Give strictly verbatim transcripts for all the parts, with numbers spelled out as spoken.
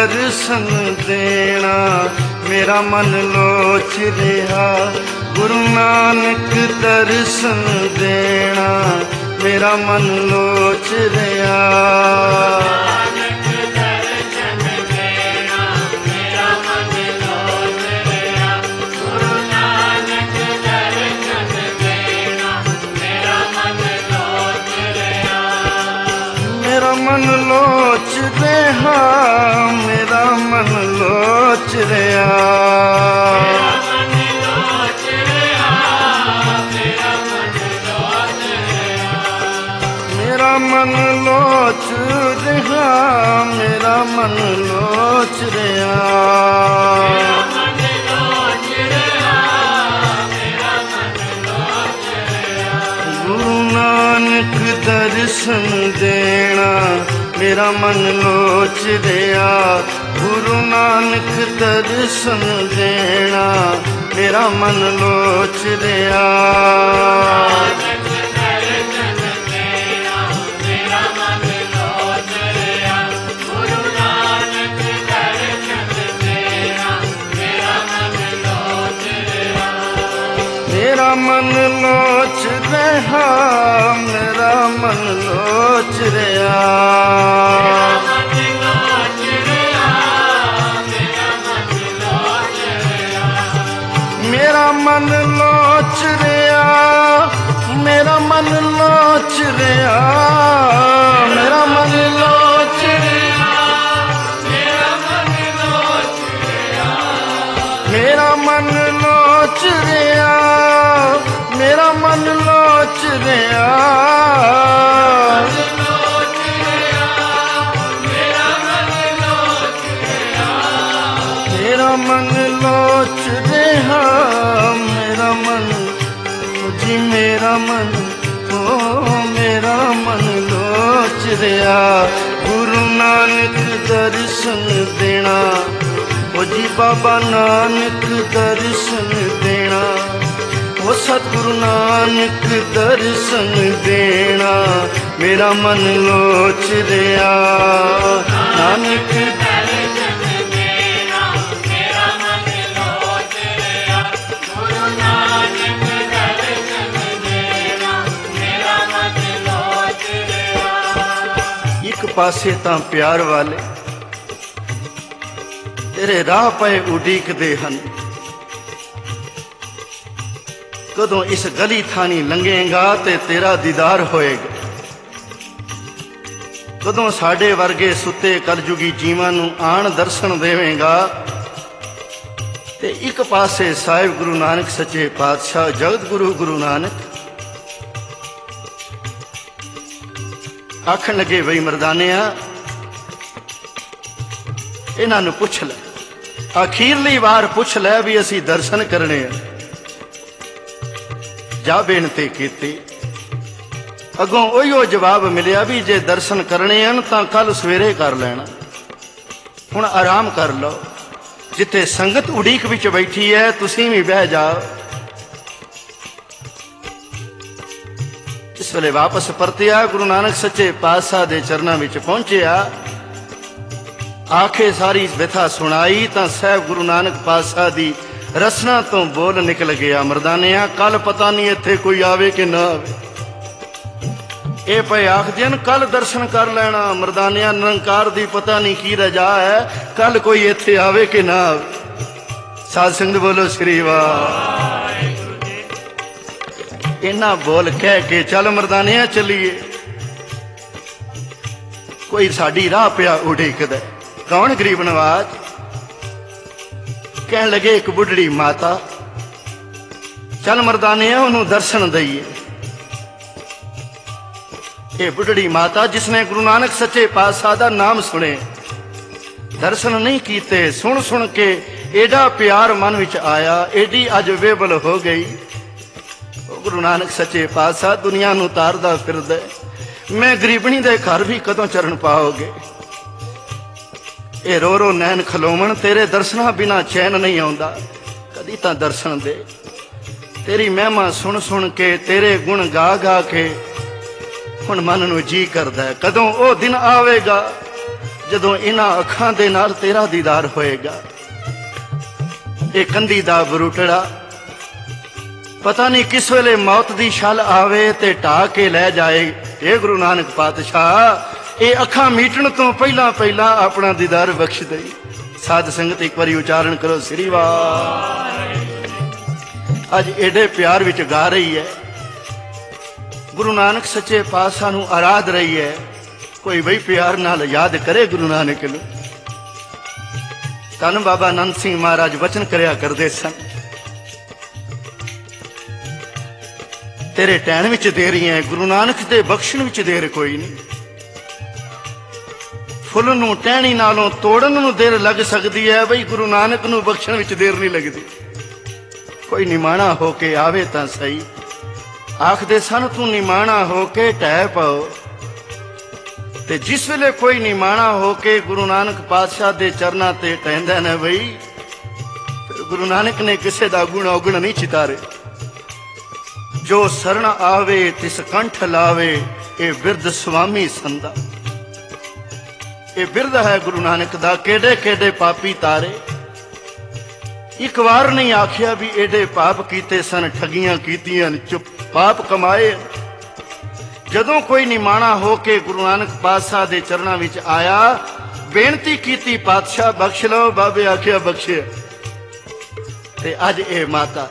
दर्शन देना मेरा मन लोच रहा। गुरु नानक दर्शन देना मेरा मन लोच रहा। मेरा मन लोच रहा, मेरा मन लोच रहा। मेरा मन लोच रहा, मेरा मन लोच रहा। गुरु नानक दर्शन देना मेरा मन लोच रहा। गुरु नानक दर्शन देना मेरा मन लोच रहा। मेरा मन लोच रहा, मेरा मन लोच रहा। मेरा मन लोच रहा, मेरा मन लोच रहा। मेरा मन लोच रहा, मेरा मन लोच रहा। मेरा मन लोच रहा, मेरा मन लोच रहा। मेरा मन लोच रहा, मेरा मन जी मेरा मन ओ मेरा मन लोच रहा। गुरु नानक दर्शन देना ओ जी बाबा नानक दर्शन देना। ओ सतगुरु नानक दर्शन देना मेरा मन लोच रहा। नानक दर्शन देना मेरा मन लोच रहा। गुरु नानक दर्शन देना मेरा मन लोच रहा। एक पासे तां प्यार वाले तेरे राह पे उडीकदे हन। कदों इस गली थानी लंघेगा ते तेरा दीदार होएगा। कदों साडे वर्गे सुते कलजुगी जीवां नूं आण दर्शन देवेगा। ते एक पासे साहिब गुरु नानक सच्चे पातशाह जगत गुरु गुरु नानक आखण लगे बई मरदानिया इन्हां नूं पुछ लै, अखीरली वार पुछ लै भी असी दर्शन करने हैं। जा बेनती की अगों उहिओ जवाब मिलिया भी जे दर्शन करने हैं तां कल सवेरे कर लेना। हुण आराम कर लो, जिथे संगत उड़ीक विच बैठी है तुसीं भी बह जाओ। इस वेले वापस परतिया गुरु नानक सच्चे पातशाह दे चरनां विच पहुंचिया। आखे सारी व्यथा सुनाई तां साहिब गुरु नानक पातशाह दी रसना तो बोल निकल गया। मरदानिया कल पता नहीं इत्थे कोई आवे कि ना आवे। ये पे आखदे न कल दर्शन कर लेना। मरदानिया निरंकार दी पता नहीं की रजा है, कल कोई इत्थे आवे कि ना आवे। साध संगत बोलो श्री वाह। इन्ना बोल कह के चल मरदानिया चलिए। कोई साडी राह पिया उड़ीकदा। कौन गरीब नवाज? कह लगे एक बुढ़ड़ी माता, चल मरदाने उन्होंने दर्शन दईए। ये बुढ़ड़ी माता जिसने गुरु नानक सच्चे पातशाह दा नाम सुने, दर्शन नहीं कीते, सुन सुन के एडा प्यार मन विच आया, एडी अज बेबल हो गई। गुरु नानक सच्चे पातशाह दुनिया नूं तारदा फिरदा, मैं गरीबनी दे घर भी कदों चरण पाओगे। ये रो रो नैन खलोमन, तेरे दर्शना बिना चैन नहीं आउंदा, कदी तां दर्शन दे। तेरी महिमा सुन सुन के, तेरे गुण गा गा के हुण मन नूं जी करदा है, कदों ओ दिन आवेगा ਜਦੋਂ ਇਹਨਾਂ ਅੱਖਾਂ ਦੇ ਨਾਲ ਤੇਰਾ ਦੀਦਾਰ ਹੋਏਗਾ। ਇਹ ਕੰਧੀ ਦਾ ਬਰੂਟੜਾ ਪਤਾ ਨਹੀਂ ਕਿਸ ਵੇਲੇ ਮੌਤ ਦੀ ਛਲ ਆਵੇ ਤੇ ਢਾਹ ਕੇ ਲੈ ਜਾਏ। ਇਹ ਗੁਰੂ ਨਾਨਕ ਪਾਤਸ਼ਾਹ ਇਹ ਅੱਖਾਂ ਮੀਟਣ ਤੋਂ ਪਹਿਲਾਂ ਪਹਿਲਾਂ ਆਪਣਾ ਦੀਦਾਰ ਬਖਸ਼ ਦੇਈ। ਸਾਧ ਸੰਗਤ ਇੱਕ ਵਾਰੀ ਉਚਾਰਨ ਕਰੋ ਸ੍ਰੀ ਵਾਹਿਗੁਰੂ। ਅੱਜ ਏਡੇ ਪਿਆਰ ਵਿੱਚ ਗਾ ਰਹੀ ਹੈ, ਗੁਰੂ ਨਾਨਕ ਸੱਚੇ ਪਾਤਸ਼ਾਹ ਨੂੰ ਆਰਾਧ ਰਹੀ ਹੈ। ਕੋਈ ਬਈ ਪਿਆਰ ਨਾਲ ਯਾਦ ਕਰੇ ਗੁਰੂ ਨਾਨਕ ਨੂੰ। ਧੰਨ ਬਾਬਾ ਨੰਦ ਸਿੰਘ ਮਹਾਰਾਜ ਵਚਨ ਕਰਿਆ ਕਰਦੇ ਸਨ, ਤੇਰੇ ਟਹਿਣ ਵਿੱਚ ਦੇਰੀ ਹੈ, ਗੁਰੂ ਨਾਨਕ ਦੇ ਬਖਸ਼ਣ ਵਿੱਚ ਦੇਰ ਕੋਈ ਨਹੀਂ। ਫੁੱਲ ਨੂੰ ਟਹਿਣੀ ਨਾਲੋਂ ਤੋੜਨ ਨੂੰ ਦੇਰ ਲੱਗ ਸਕਦੀ ਹੈ, ਬਈ ਗੁਰੂ ਨਾਨਕ ਨੂੰ ਬਖਸ਼ਣ ਵਿੱਚ ਦੇਰ ਨਹੀਂ ਲੱਗਦੀ। ਕੋਈ ਨਿਮਾਣਾ ਹੋ ਕੇ ਆਵੇ ਤਾਂ ਸਹੀ। ਆਖਦੇ ਸਨ ਤੂੰ ਨਿਮਾਣਾ ਹੋ ਕੇ ਢਹਿ ਪਾਓ। ਤੇ ਜਿਸ ਵੇਲੇ ਕੋਈ ਨਿਮਾਣਾ ਹੋ ਕੇ ਗੁਰੂ ਨਾਨਕ ਪਾਤਸ਼ਾਹ ਦੇ ਚਰਨਾਂ ਤੇ ਟਹਿੰਦਾ ਨਾ ਬਈ, ਫਿਰ ਗੁਰੂ ਨਾਨਕ ਨੇ ਕਿਸੇ ਦਾ ਗੁਣ ਔਗਣ ਨਹੀਂ ਚਿਤਾਰੇ। ਜੋ ਸਰਣ ਆਵੇ ਤਿਸ ਕੰਠ ਲਾਵੇ, ਇਹ ਬਿਰਧ ਸੁਆਮੀ ਸੰਦਾ। ਇਹ ਬਿਰਧ ਹੈ ਗੁਰੂ ਨਾਨਕ ਦਾ। ਕਿਹੜੇ ਕਿਹੜੇ ਪਾਪੀ ਤਾਰੇ। ਇੱਕ ਵਾਰ ਨਹੀਂ ਆਖਿਆ ਵੀ ਏਡੇ ਪਾਪ ਕੀਤੇ ਸਨ, ਠੱਗੀਆਂ ਕੀਤੀਆਂ, ਚੁੱਪ ਪਾਪ ਕਮਾਏ। ਜਦੋਂ ਕੋਈ ਨਿਮਾਣਾ ਹੋ ਕੇ ਗੁਰੂ ਨਾਨਕ ਪਾਤਸ਼ਾਹ ਦੇ ਚਰਨਾਂ ਵਿੱਚ ਆਇਆ, ਬੇਨਤੀ ਕੀਤੀ ਪਾਤਸ਼ਾਹ ਬਖਸ਼ ਲਓ। ਬਾਬੇ ਆਖਿਆ ਬਖਸ਼ਿਆ। ਤੇ ਅੱਜ ਇਹ ਮਾਤਾ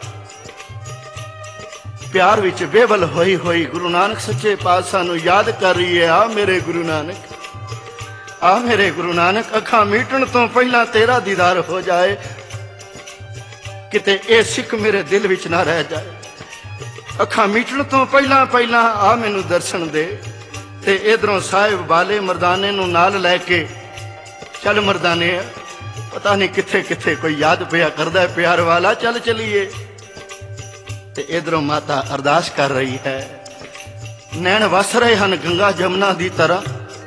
ਪਿਆਰ ਵਿੱਚ ਬੇਬਲ ਹੋਈ ਹੋਈ ਗੁਰੂ ਨਾਨਕ ਸੱਚੇ ਪਾਤਸ਼ਾਹ ਨੂੰ ਯਾਦ ਕਰ ਰਹੀ ਹੈ। ਆ ਮੇਰੇ ਗੁਰੂ ਨਾਨਕ, ਆ ਮੇਰੇ ਗੁਰੂ ਨਾਨਕ, ਅੱਖਾਂ ਮੀਟਣ ਤੋਂ ਪਹਿਲਾਂ ਤੇਰਾ ਦੀਦਾਰ ਹੋ ਜਾਏ। ਕਿਤੇ ਇਹ ਸਿੱਖ ਮੇਰੇ ਦਿਲ ਵਿੱਚ ਨਾ ਰਹਿ ਜਾਏ। ਅੱਖਾਂ ਮੀਟਣ ਤੋਂ ਪਹਿਲਾਂ ਪਹਿਲਾਂ ਆ ਮੈਨੂੰ ਦਰਸ਼ਨ ਦੇ। ਤੇ ਇਧਰੋਂ ਸਾਹਿਬ ਬਾਲੇ ਮਰਦਾਨੇ ਨੂੰ ਨਾਲ ਲੈ ਕੇ ਚੱਲ ਮਰਦਾਨੇ, ਪਤਾ ਨਹੀਂ ਕਿੱਥੇ ਕਿੱਥੇ ਕੋਈ ਯਾਦ ਪਿਆ ਕਰਦਾ ਪਿਆਰ ਵਾਲਾ, ਚੱਲ ਚਲੀਏ। ਤੇ ਇਧਰੋਂ ਮਾਤਾ ਅਰਦਾਸ ਕਰ ਰਹੀ ਹੈ। ਨੈਣ ਵਸ ਰਹੇ ਹਨ ਗੰਗਾ ਜਮਨਾ ਦੀ ਤਰ੍ਹਾਂ।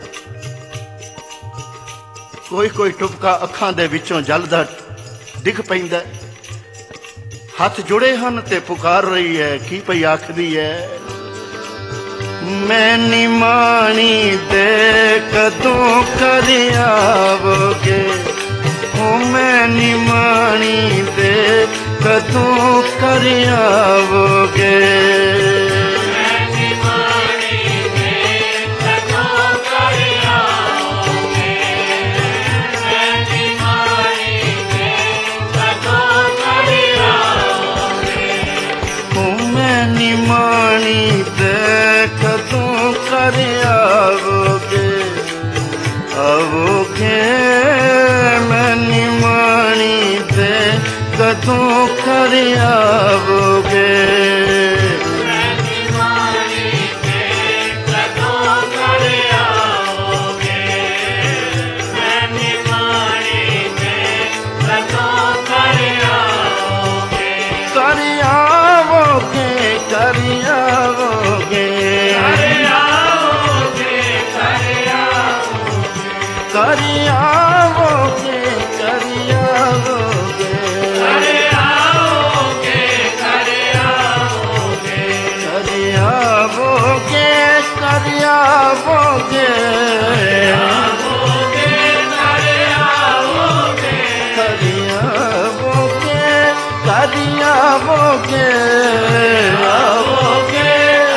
ਕੋਈ ਕੋਈ ਟੁਪਕਾ ਅੱਖਾਂ ਦੇ ਵਿੱਚੋਂ ਜਲਦਾ ਡਿੱਗ ਪੈਂਦਾ। ਹੱਥ ਜੁੜੇ ਹਨ ਤੇ ਪੁਕਾਰ ਰਹੀ ਹੈ। ਕੀ ਪਈ ਆਖਦੀ ਹੈ? ਮੈਂ ਨਿਮਾਣੀ ਦੇ ਕਦੋਂ ਕਰ ਆਵੋਗੇ, ਓ ਮੈਂ ਨਿਮਾਣੀ ਦੇ ਕਦੋਂ ਕਰ ਆਵੋਗੇ। ਨਿਮਾਣੀ ਦੇ ਕਦੋਂ ਕਰ ਆਵੋਗੇ, ਆਵੋਗੇ। ਮੈਂ ਨਿਮਾਣੀ ਦੇ ਕਦੋਂ ਕਰ ਆਵੋਗੇ। ਕਰ ਆਵੋਗੇ, ਕਰ ਆਵੋਗੇ, ਕਰ ਆਵੋਗੇ, ਕਰ ਆਵੋਗੇ, ਕਰ ਆਵੋਗੇ, ਕਰ ਆਵੋਗੇ, ਕਰ ਆਵੋਗੇ, ਕਰ ਆਵੋਗੇ, ਆਵੋਗੇ।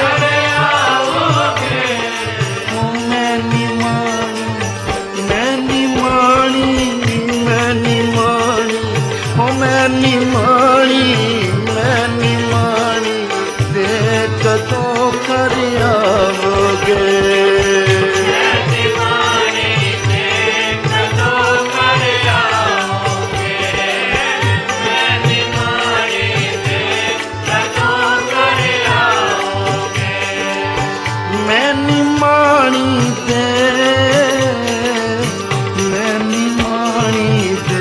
ਨਿਮਾਣੀ ਮੈਂ ਨਿਮਾਣੀ ਦੇ ਕਦੋਂ ਕਰ ਆਵੋਗੇ। ਮੈਂ ਨਿਮਾਣੀ ਦੇ, ਮੈਂ ਨਿਮਾਣੀ ਦੇ,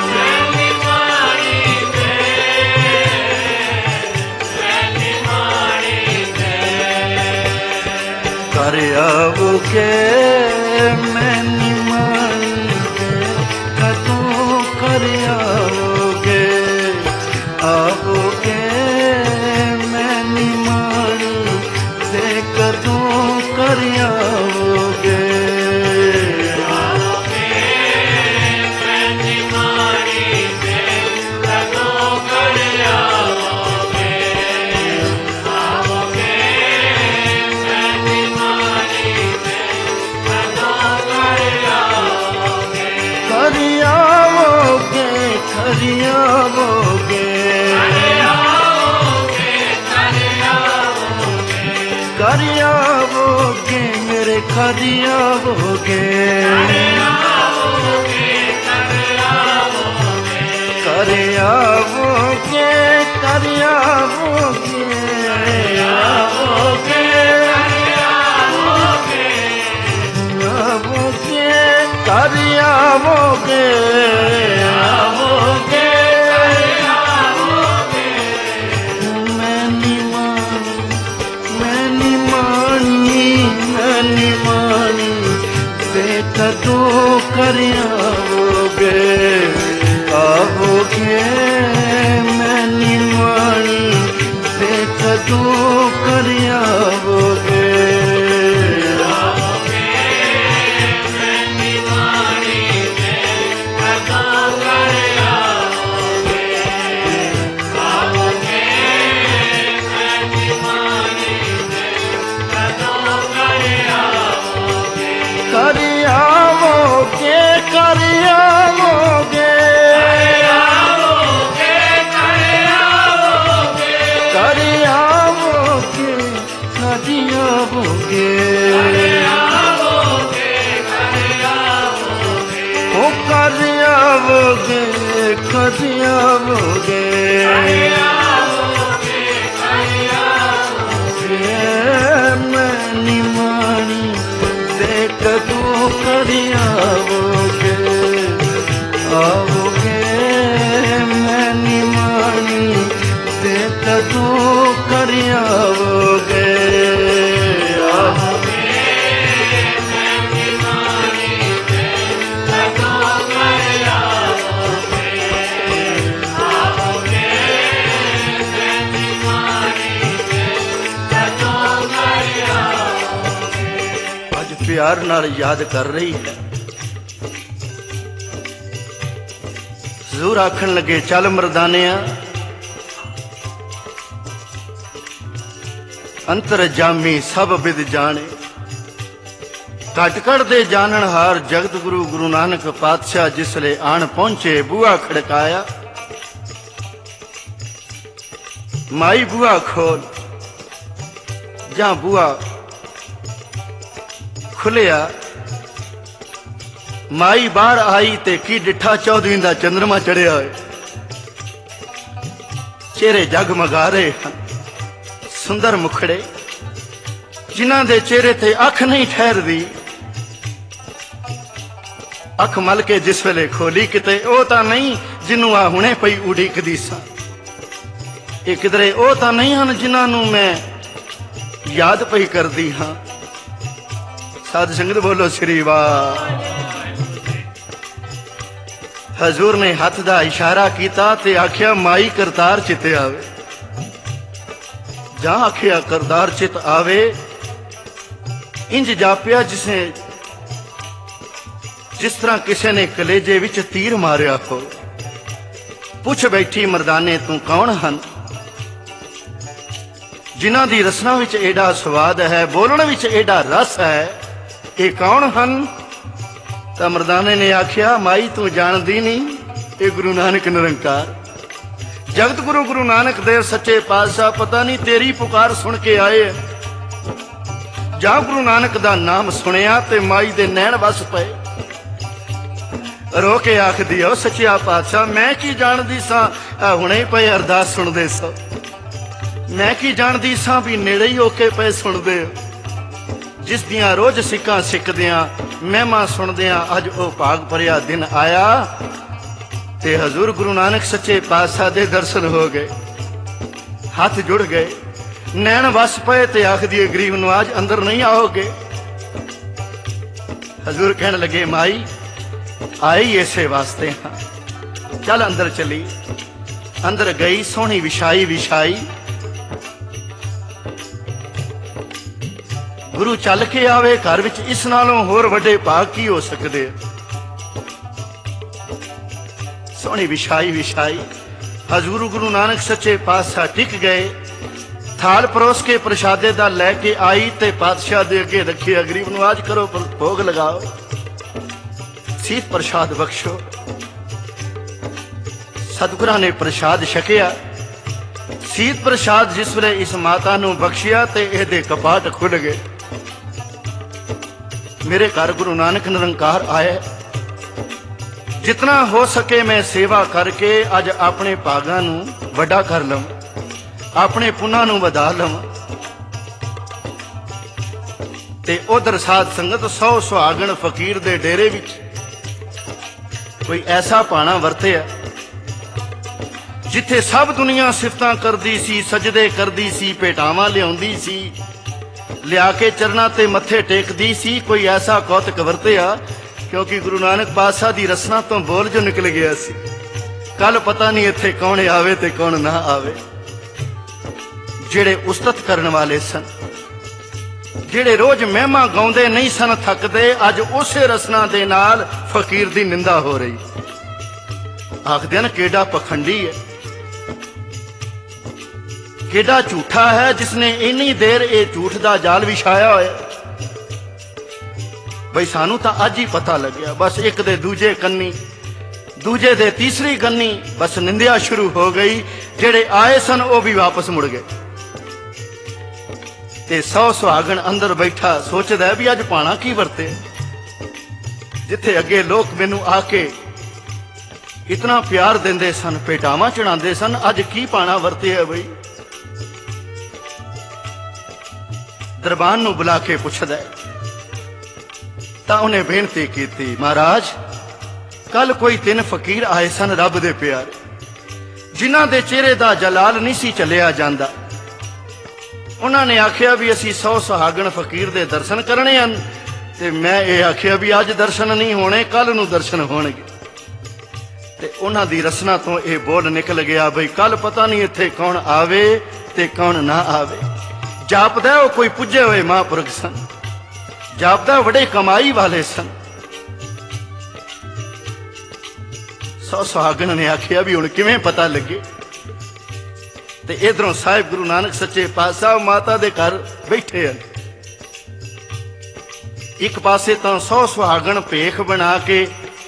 Mani आओगे मैं निमानी के कदों कर आओगे आओगे मैं निमानी के कदों कर आओगे खरियावोगे खरियावोगे मेरे खरियावोगे खरियावोगे खरियावोगे आवोगे आवोगे खरियावोगे आवोगे मैं निमानी मैं निमानी मैं निमानी देखा तो कर आओगे आओगे मैं निमानी देखा तो कर आओगे करियावोगे करियावोगे करियावोगे करियावोगे ओ करियावोगे करियावोगे मैं निमानी कदों कर आओगे आओगे मैं निमानी ते कदों कर आओगे आओगे मैं निमानी ते कदों कर आओगे आओगे मैं निमानी ते कदों कर आओगे आज प्यार नाल याद कर रही है हजूर आखन लगे चल मर्दानिया अंतर जामी सब बिद जाने घट घट दे जानन हार जगत गुरु गुरु नानक पातशाह जिसले आन पहुंचे बूहा खड़काया माई बूहा खोल जा बूहा खुलिया माई बाहर आई ते की डिठा चौधरी दा चंद्रमा चढ़िया है चेहरे जगमगा रहे हैं सुंदर मुखड़े जिन्हां दे चेहरे ते अख नहीं ठहरदी अख मल के जिस वेले खोली किते ओ तां नहीं जिन्हों आ हुणे पई उड़ीकदी सा ये किधरे ओ तां नहीं हन जिन्हां नूं मैं याद पई करदी हां साध संगत बोलो श्री वाह हजूर ने हाथ दा इशारा किया ते आख्या माई करतार चित आवे जा आख्या करतार चित आवे इंज जापिया जिसे जिस तरह किसी ने कलेजे विच तीर मारिया हो पुछ बैठी मर्दाने तू कौन हन जिन्हां दी रसना विच एडा स्वाद है बोलण विच एडा रस है ये कौन हन तो मर्दाने ने आख्या माई तू जानदी नहीं ये गुरु नानक निरंकार जगत गुरु गुरु नानक देव सच्चे पातशाह पता नहीं तेरी पुकार सुन के आए जा गुरु नानक दा नाम सुनिया ते माई दे नैन वस पे रो के आख दिया सच्चा पातशाह मैं की जानदी सा हुणे पे अरदास सुनदे सो मैं की जानदी सा भी नेड़े ही होके पे सुनदे जिस दियां रोज सिक्का सिखदियां महिमा सुनदियां अज ओ भाग भरिया दिन आया ते हजूर गुरु नानक सच्चे पातशाह दे दर्शन हो गए हाथ जुड़ गए नैन वस पे ते आख दिए गरीब नवाज अंदर नहीं आओगे हजूर कहने लगे माई आई इसे वास्ते हाँ, चल अंदर चली। अंदर गई, सोहनी विछाई विछाई, गुरु चल के आवे घर विच, इस नालों होर वड्डे भाग की हो सकते। सोहनी विछाई विछाई हजूर गुरु नानक सच्चे पातशाह टिक गए। थाल परोस के प्रशादे दा लैके आई ते पातशाह दे अगे रखिया, गरीब नवाज करो भोग लगाओ, सीत प्रसाद बख्शो। सतगुरां ने प्रसाद छकिया। सीत प्रसाद जिस वेले इस माता नूं बख्शिया ते इहदे कपाट खुल गए। मेरे घर गुरु नानक निरंकार आया, जितना हो सके मैं सेवा करके अज अपने भागां नूं वड्डा कर लवां, अपने पुन्नां नूं वधा लवां। ते उधर साध संगत सौ सुहागण फकीर दे डेरे विच कोई ऐसा पाना वरतिया जिथे सब दुनिया सिफतां करदी सी, सजदे करदी सी, भेटावां लियाउंदी सी, लिया के चरणां ते मत्थे टेकदी सी। कोई ऐसा कौतक वरतिया क्योंकि गुरु नानक पातशाह दी रसना तो बोल जो निकल गया सी। कल पता नहीं इत्थे कौन आवे ते कौन ना आवे। जेड़े उस्तत करने वाले सन, जेड़े रोज महिमा गाउंदे नहीं सन थकदे, अज उसे रसना दे नाल फकीर दी निंदा हो रही। आखदे न केड़ा पखंडी है, केड़ा झूठा है जिसने इन्नी देर ये झूठ दा जाल विछाया होया। बई सानू तां अज ही पता लग्या, बस एक दे दूजे कन्नी, दूजे दे तीसरी कन्नी बस निंदिया शुरू हो गई। जेड़े आए सन वो भी वापस मुड़ गए। ते सौ सुहागण अंदर बैठा सोचदा है भी अज पाना की वरते। जिथे अगे लोग मैनू आके इतना प्यार देंदे सन, भेटावां चढ़ाते सन, अज की पाना वरते है बई। दरबान नूं बुला के पुछदा है तां उन्हें बेनती की, महाराज कल कोई तीन फकीर आए सन रब दे प्यारे, जिन्हां दे चेहरे दा जलाल नहीं सी चलिया जांदा। उन्होंने आखिया भी असी सौ सुहागण फकीर दे दर्शन करने हैं, ते मैं ये आखिया भी अज दर्शन नहीं होने, कल नूं दर्शन होणगे। ते उन्हां दी रसना तो यह बोल निकल गया बई कल पता नहीं इत्थे कौन आवे ते कौन ना आवे। जापदा वो कोई पुजे हुए महापुरख सन, जापदा बड़े कमाई वाले सन। सौ सुहागण ने आखिया भी हुण किवें पता लगे। ते इधरों साहिब गुरु नानक सच्चे पातशाह माता दे घर बैठे हैं। एक पासे तो सौ सुहागण भेख बना के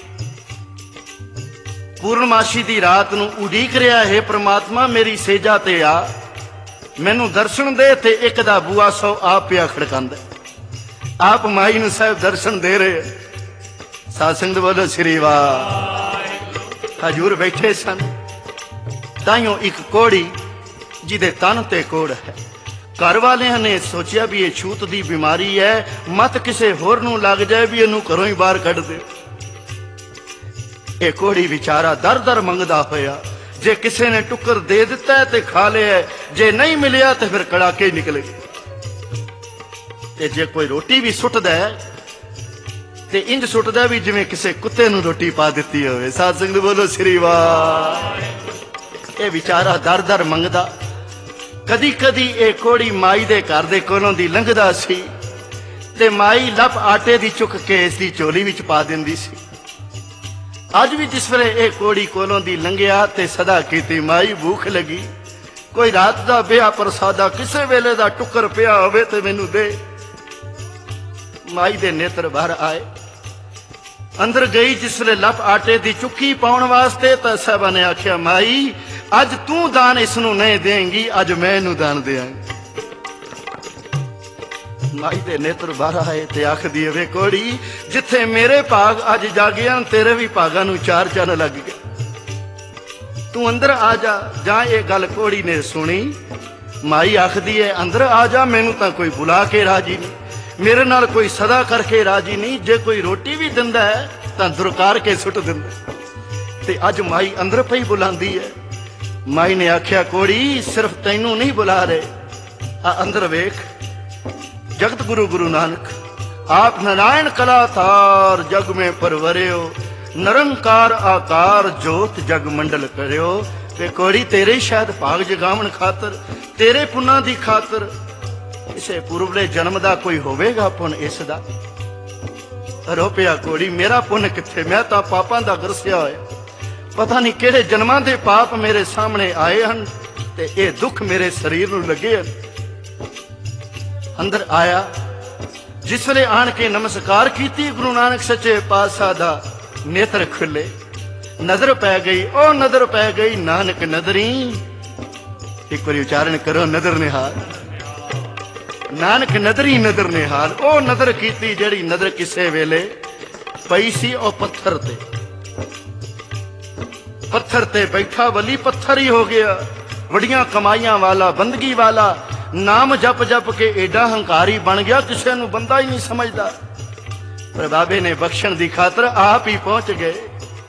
पूर्णमाशी दी रात नूं उडीक रहा है, परमात्मा मेरी सेजा ते आ, मैनू दर्शन दे। ते एक दा बुआ सौ आप पिया खड़कांदा, आप माई नूं साहिब दर्शन दे रहे। साध संगत बोलो श्री वाह। हजूर बैठे सन, ताइयों एक कोड़ी जिदे तन ते कोड़ है। घर वालियां ने सोचिया भी ये छूत दी बीमारी है, मत किसे होर नूं लग जाए भी इनू घरों ही बाहर कढ़ दे। ये कोड़ी विचारा दर दर मंगदा होया, जे किसे ने टुकर दे दिता है ते खा लिया, जे नहीं मिलिया तो फिर कड़ाके ही निकले। ते जे कोई रोटी भी सुटदा है ते इंज सुटदा भी जिवें किसे कुत्ते नूं रोटी पा दिती होवे। साध संगत बोलो श्री वाह। ये विचारा दर दर मंगदा। कदी कदी ये कोड़ी माई दे घर दे कोलों दी लंघदा सी ते माई लप आटे दी चुक के इसदी झोली विच पा दिंदी सी। अज भी जिस वेले ये कोड़ी कोलों दी लंघिया ते सदा कीती माई भूख लगी, कोई रात दा बेहा प्रसादा किसे वेले दा टुकर पिया होवे ते मैनू दे। माई दे नेत्र बाहर आए, अंदर गई जिस वेले लप आटे दी चुक्की पाउण वास्ते तां साहिबा ने आख्या माई अज तू दान इसनू नहीं देंगी, अज मैं इनू दान देंगी। माई दे नेत्र बाहर आए ते आखदी वे कोड़ी जिथे मेरे भाग अज जागे तेरे भी भागां नू चार चन्न लग गए, तू अंदर आ जा। जां ये गल कोड़ी ने सुनी, माई आखदी है अंदर आ जा, मैनू तां कोई बुला के राजी नहीं, मेरे नाल कोई सदा करके राजी नहीं, जे कोई रोटी भी दिंदा है तां दुरकार के सुट दिंदा। ते अज माई अंदर पई बुलांदी है। माई ने आख्या कोड़ी सिर्फ तैनू नहीं बुला रहे, आ अंदर वेख जगत गुरु गुरु नानक आप नारायण कलातार जग में परवरियो, निरंकार आकार जोत जग मंडल करियो। ते कोड़ी तेरे शायद भाग जगावन खातर, तेरे पुन्ना दी खातर इसे पूर्वले जन्म दा कोई होवेगा पुन इसदा। रोपिया कोड़ी मेरा पुन किथे, मैं तां पापां दा गरसिया होया। पता नहीं किहड़े जन्मां दे पाप मेरे सामने आए हन ते ये दुख मेरे शरीर नूं लगे हन। अंदर आया, जिस वेले आण के नमस्कार कीती, गुरु नानक सच्चे पातशाह दा नेत्र खुले, नजर पै गई, ओ नजर पै गई नानक नदरी। एक बार उच्चारण करो, नदर निहाल, नानक नदरी नदर निहाल। ओ नदर कीती जेड़ी नदर किसे वेले पई सी ओ पत्थर ते, पत्थर ते बैठा वली पत्थर ही हो गया। वड़ियां कमाइयां वाला, बंदगी वाला, नाम जप जप के एडा हंकारी बन गया, किसी नूं बंदा ही नहीं समझदा। पर बाबे ने बख्शण दी खातर आप ही पहुंच गए।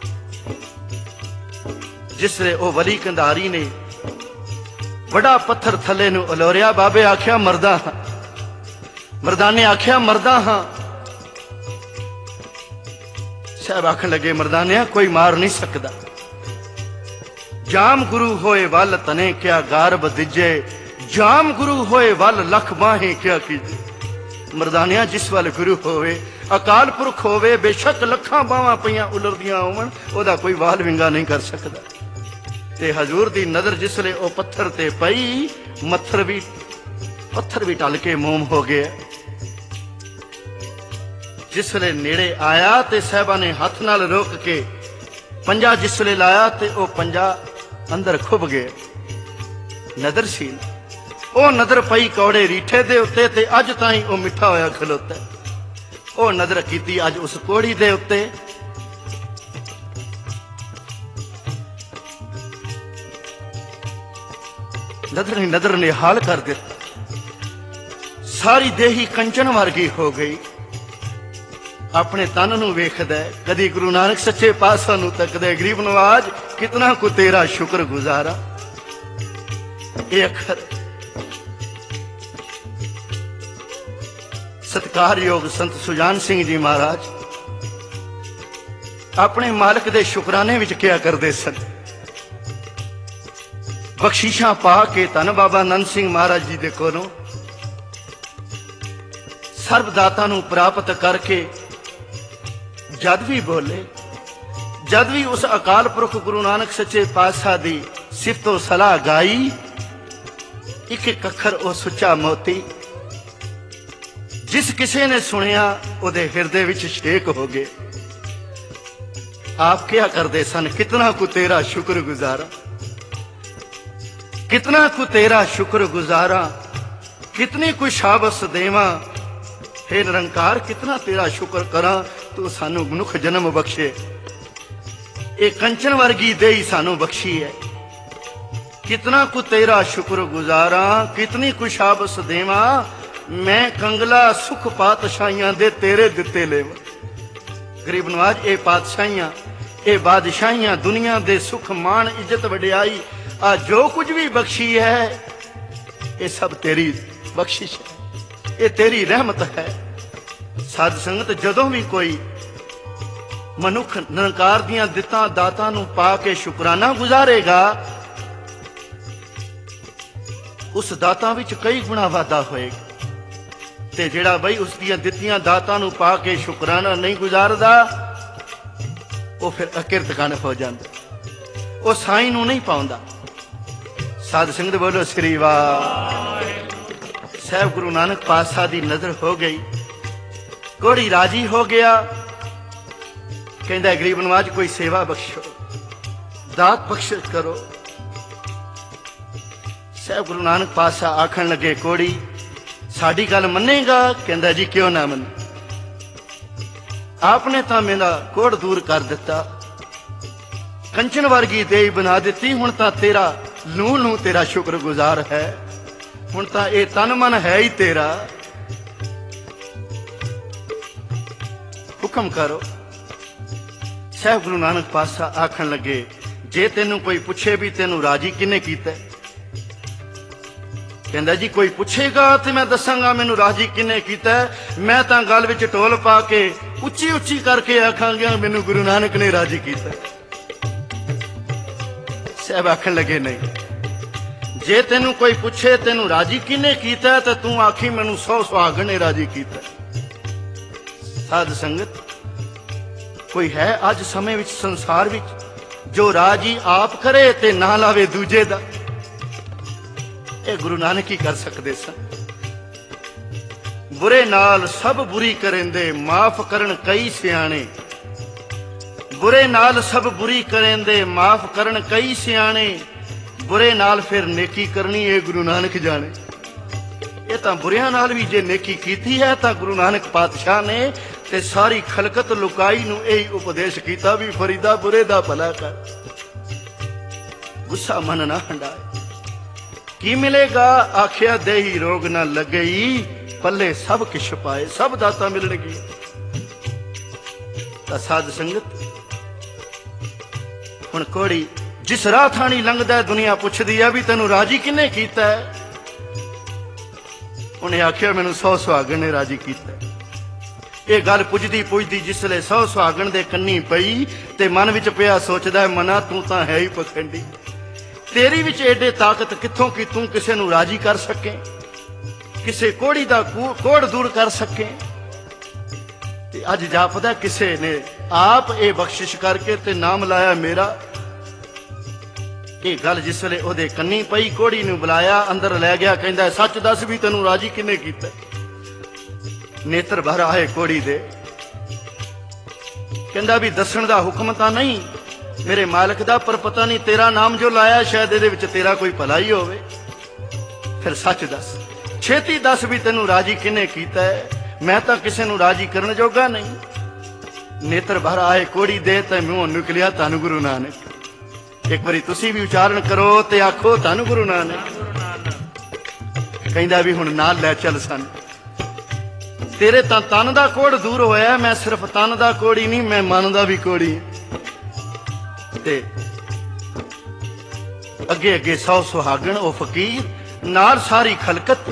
जिसले ओ वली कंधारी ने बड़ा पत्थर थले नूं उलोरिया, बाबे आख्या मरदा हां, मरदाने आख्या मरदा हां। साहब आखन लगे मरदानिया कोई मार नहीं सकदा। जाम गुरु होए वल तने क्या गारब दिजे, जाम गुरु होए वल लख बाहें क्या कीजे। मरदानिया जिस वल गुरु होवे, अकाल पुरख होवे, बेशक लखां बावां पईयां उलरदियां होवन, ओदा कोई वाल विंगा नहीं कर सकदा। ते हजूर दी नजर जिसले ओ पत्थर ते पई, मत्थर भी पत्थर भी टल के मोम हो गया। जिसले नेड़े आया ते साहबा ने हाथ नाल रोक के पंजा जिसले लाया ते ओ पंजा अंदर खुब गए। नदर सी ओ नदर पई कौड़े रीठे दे उत्ते, ते अज ताईं ओ मिठा होया खलोता। ओ नदर कीती अज उस कोड़ी दे उत्ते। नदर ने नदर ने हाल कर दिता, सारी देही कंचन वर्गी हो गई। अपने तन नूं वेखदा, कदी गुरु नानक सच्चे पातशाह नूं तकदा, गरीब नवाज कितना को तेरा शुक्र गुजारा। ये अखर सत्कारयोग संत सुजान सिंह जी महाराज अपने मालिक दे शुकराने विच क्या करदे सन। बख्शीशां पा के धन बाबा नंद सिंह महाराज जी दे कोलों सर्वदाता नूं प्राप्त करके जद भी बोले, जद भी उस अकाल पुरख गुरु नानक सच्चे पातशाह दी सिफतो सलाह गाई, एक एक अखर ओ सुच्चा मोती। जिस किसी ने सुनिया उहदे हिरदे विच शेक हो गए। आप क्या करते सन, कितना को तेरा शुक्र गुजारा, कितना को तेरा शुक्र गुजारा, कितनी को शाबस देवा। हे निरंकार कितना तेरा शुक्र करा, तू सानू मनुख जन्म बख्शे। ये कंचन वर्गी देही सानू बख्शी है। कितना को तेरा शुक्र गुजारा, कितनी को शाबस देवा। मैं कंगला सुख पातशाहियां दे तेरे दिते लेवा। गरीब नवाज ये पातशाहियां, ये बादशाहियां, दुनिया दे सुख मान इज्जत वडियाई, आ जो कुछ भी बख्शी है ये सब तेरी बख्शिश है, ये तेरी रहमत है। साध संगत जदों भी कोई मनुख निरंकार दियां दितां दातां नूं पा के शुकराना गुजारेगा, उस दातां विच कई गुणा वाधा होएगा। ते जेड़ा बई उस दियां दित्तियां दातां नूं पा के शुकराना नहीं गुजारदा, वो फिर अकिरत कण हो जांदा, वो साईं नूं नहीं पाउंदा। साध संगत बोलो श्री वाह। साहब गुरु नानक पातशाह दी नजर हो गई, कोड़ी राजी हो गया। कहंदा गरीब नवाज कोई सेवा बख्शो, दात बख्श करो। साहब गुरु नानक पातशाह आखन लगे कोड़ी साड़ी गल मनेगा? कहंदा जी क्यों ना मन, आपने तो मेरा कोड़ दूर कर दिता, कंचन वर्गी देही बना दी, हुण तां तेरा लू लू तेरा शुक्र गुजार है, हुण तां ये तन मन है ही तेरा, हुक्म करो। साहब गुरु नानक पातशाह आखन लगे जे तेनू कोई पूछे भी तेनू राजी किने कीता, कहंदा जी कोई पुछेगा तो मैं दसांगा मैनू राजी किने कीता है। मैं तां गल विच ढोल पा के उच्ची उच्ची करके आखांगा मैनू गुरु नानक ने राजी कीता। साहब आखन लगे नहीं, जे तेनू कोई पुछे तेनू राजी किने कीता तो तू आखी मैनू सौ सुहागण ने राजी कीता। साध संगत, कोई है अज समय विच संसार विच जो राजी आप करे ते ना लावे दूजे दा? ये गुरु नानक ही कर सकते सन। बुरे नाल सब बुरी करेंदे माफ करन कई सियाणे, बुरे नाल सब बुरी करेंदे माफ करन कई सियाणे, बुरे नाल फिर नेकी करनी ये गुरु नानक जाने। ये तां बुरियां नाल भी जे नेकी कीती है तां गुरु नानक पातशाह ने ते सारी खलकत लुकाई नूं यही उपदेश कीता भी फरीदा बुरे दा भला कर, गुस्सा मन ना हंडाए। की मिलेगा आखिया देही रोग ना लगई, पल्ले सब किश पाए सब दाता मिलणगी। साध संगत, हुण कोड़ी जिस राह थाणी लंघदा दुनिया पुछदी है भी तेनू राजी किने कीता है? उन्हें आखिया मैनू सौ सुहागण ने राजी कीता। ये गल पुजदी पुजदी जिसले सौ सुहागण दे कन्नी पई ते मन विच पिया सोचदा मना तू तां है ही पखंडी, तेरी विच एडे ताकत कित्थों कि तू किसे नू राजी कर सके, किसे कोड़ी दा कोड़ दूर कर सके। ते अज जापदा किसे ने आप ये बख्शिश करके ते नाम लाया मेरा। ये गल जिसले ओदे कन्नी पई कोड़ी नू बुलाया अंदर लै गया, कहंदा सच दस भी तैनू राजी किने कीता? नेत्र भर आए कोड़ी दे, कहंदा भी दसण दा हुक्म तां नहीं मेरे मालिक दा, पर पता नहीं तेरा नाम जो लाया शायद ये विच तेरा कोई भला ही होवे। फिर सच दस, छेती दस भी तेनू राजी किने कीता है? मैं तां किसे नू राजी करन जोगा नहीं। नेत्र भर आए कोड़ी दे ते मूंहों निकलिया धन गुरु नानक। एक बारी तुसी भी उचारण करो ते आखो धन गुरु नानक। कहंदा भी हुण नाल लै चल सन, तेरे तां तन दा कोड़ दूर होया, मैं सिर्फ तन दा कोड़ी नहीं मैं मन दा भी कोड़ी। ते अगे अगे सौ सुहागण ओ फकीर नाल सारी खलकत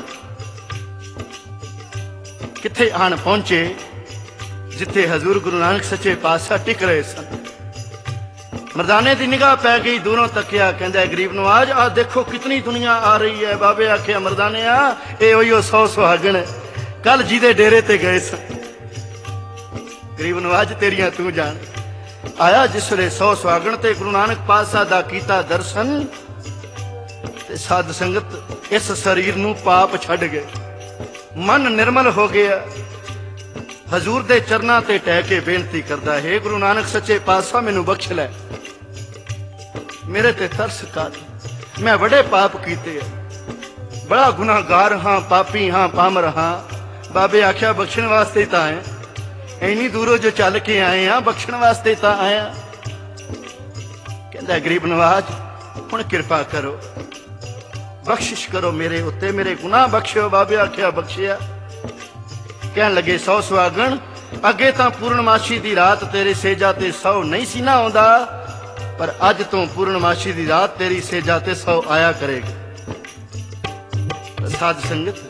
किथे आन पहुंचे जिथे हजूर गुरु नानक सच्चे पातशाह टिक रहे सन। मर्दाने दी निगाह पै गई, दूरों तकिया, कहंदा गरीब नवाज आ देखो कितनी दुनिया आ रही है। बाबे आखिया मर्दाने आ ये ओयो सौ सुहागण कल जिदे डेरे ते गए सन। गरीब नवाज तेरियां तू जान। आया जिसले सौ सुहागण ते गुरु नानक पातशाह दा कीता दर्शन ते साध संगत इस शरीर नू पाप छड़ गए, मन निर्मल हो गया। हजूर दे चरना ते टह के बेनती करदा है गुरु नानक सच्चे पातशाह मैनू बख्श लै, मेरे ते तरस कर, मैं बड़े पाप कीते है, बड़ा गुनाहगार हाँ, पापी हाँ, पामर हाँ। बाबे आख्या बख्शण वास्ते तां है, इन्नी दूरों जो चल के आए हैं बख्शण वास्ते तां आया। कहंदा गरीब नवाज हुण कृपा करो, बख्शिश करो मेरे उत्ते, मेरे गुनाह बख्शो। बाबे आख्या बख्शिया। कहन लगे सौ सुहागण अगे तां पूर्णमाशी दी रात तेरे सेजा ते सौ नहीं सी ना आउंदा, पर अज तो पूर्णमाशी दी रात तेरी सेजा ते सौ आया करेगा। साध संगत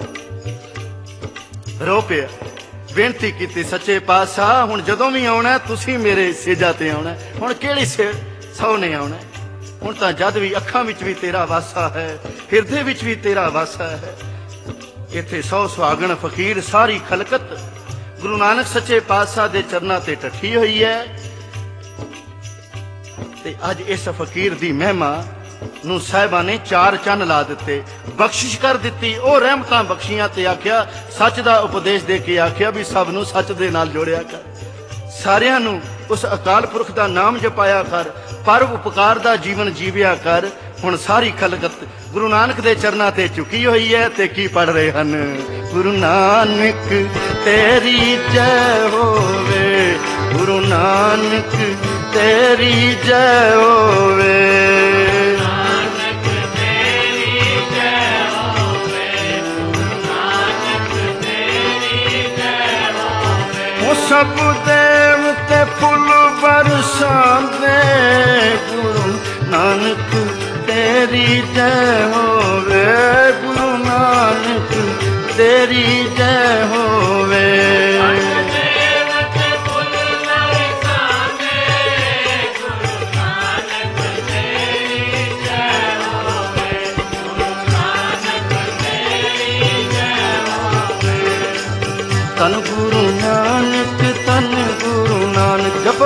रो पिया, बेनती की सच्चे पातशाह हुण जदों भी आउणा तुसीं मेरे सेजा ते आउणा, हुण किहड़ी से सौ ने आउणा, हुण तां जद भी अखां विच भी तेरा वासा है, हिरदे विच भी तेरा वासा है। इत्थे सौ सुहागण फकीर सारी खलकत गुरु नानक सच्चे पातशाह दे चरनां ते टठी हुई है। ते अज इस फकीर दी महिमा नू साहिबा ने चार चन्न ला दिते, बख्शिश कर दिती, ओ रहमतां बख्शियां ते आख्या सच दा उपदेश दे के आख्या भी सब नू सच दे नाल जोड़िया कर, सारियां नू उस अकाल पुरख दा नाम जपाया कर, पर उपकार दा जीवन जीविया कर। हुण सारी खलकत गुरु नानक दे चरनां ते झुकी हुई है ते की पढ़ रहे हन, गुरु नानक तेरी जय होवे, गुरु नानक तेरी जय होवे, सब देव ते फुल बरसांदे, गुरु नानक तेरी जय होवे, गुरु नानक ਤੇਰੀ ਜੈ ਹੋਵੇ। ਧੰਨ ਗੁਰੂ ਨਾਨਕ ਧੰਨ ਗੁਰੂ ਨਾਨਕ ਜਪੋ।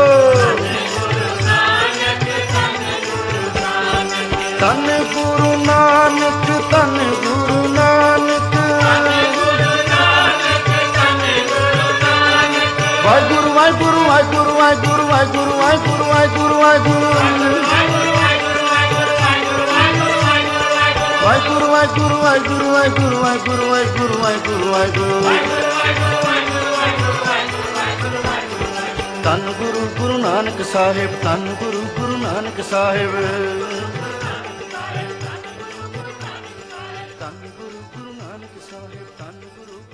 ਧੰਨ ਗੁਰੂ ਨਾਨਕ ਧੰਨ ਗੁਰੂ ਨਾਨਕ ਵਾਹਿਗੁਰੂ ਵਾਹਿਗੁਰੂ ਵਾਹਿਗੁਰੂ ਵਾਹਿਗੁਰੂ ਵਾਹਿਗੁਰੂ ਵਾਹਿਗੁਰੂ ਵਾਹਿਗੁਰੂ ਵਾਹਿਗੁਰੂ ਵਾਹਿਗੁਰੂ ਵਾਹਿਗੁਰੂ ਵਾਹਿਗੁਰੂ ਵਾਹਿਗੁਰੂ ਵਾਹਿਗੁਰੂ ਵਾਹਿਗੁਰੂ ਵਾਹਿਗੁਰੂ ਵਾਹਿਗੁਰੂ। ਧੰਨ ਗੁਰੂ ਗੁਰੂ ਨਾਨਕ ਸਾਹਿਬ ਧੰਨ ਗੁਰੂ ਗੁਰੂ ਨਾਨਕ ਸਾਹਿਬ। ਧੰਨ ਗੁਰੂ ਗੁਰੂ ਨਾਨਕ ਸਾਹਿਬ ਧੰਨ ਗੁਰੂ